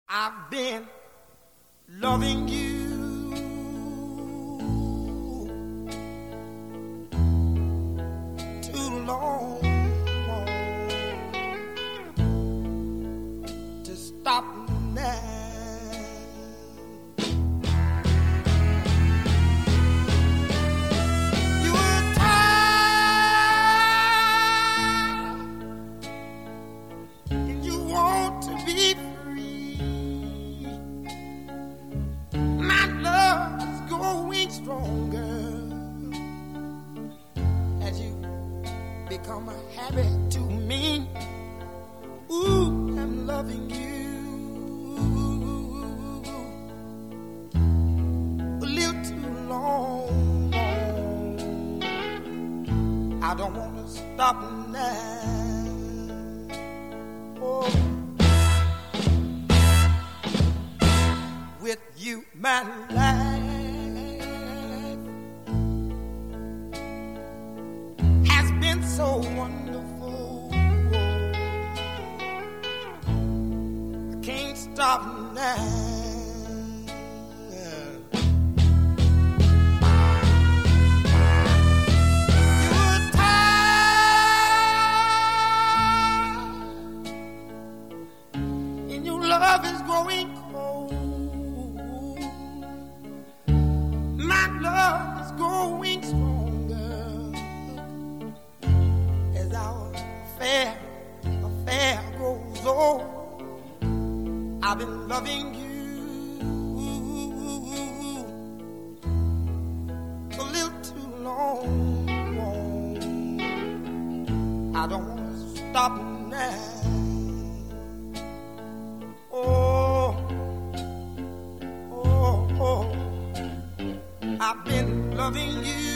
I've been loving you too long to stop now. You were tired and you want to be stronger as you become a habit to me. Ooh, I'm loving you a little too long. I don't want to stop now. Oh, with you, my life so wonderful. I can't stop now. You were tired, and your love is growing cold. My love is growing strong. Affair goes on. I've been loving you a little too long. I don't want to stop now. Oh, oh, oh, I've been loving you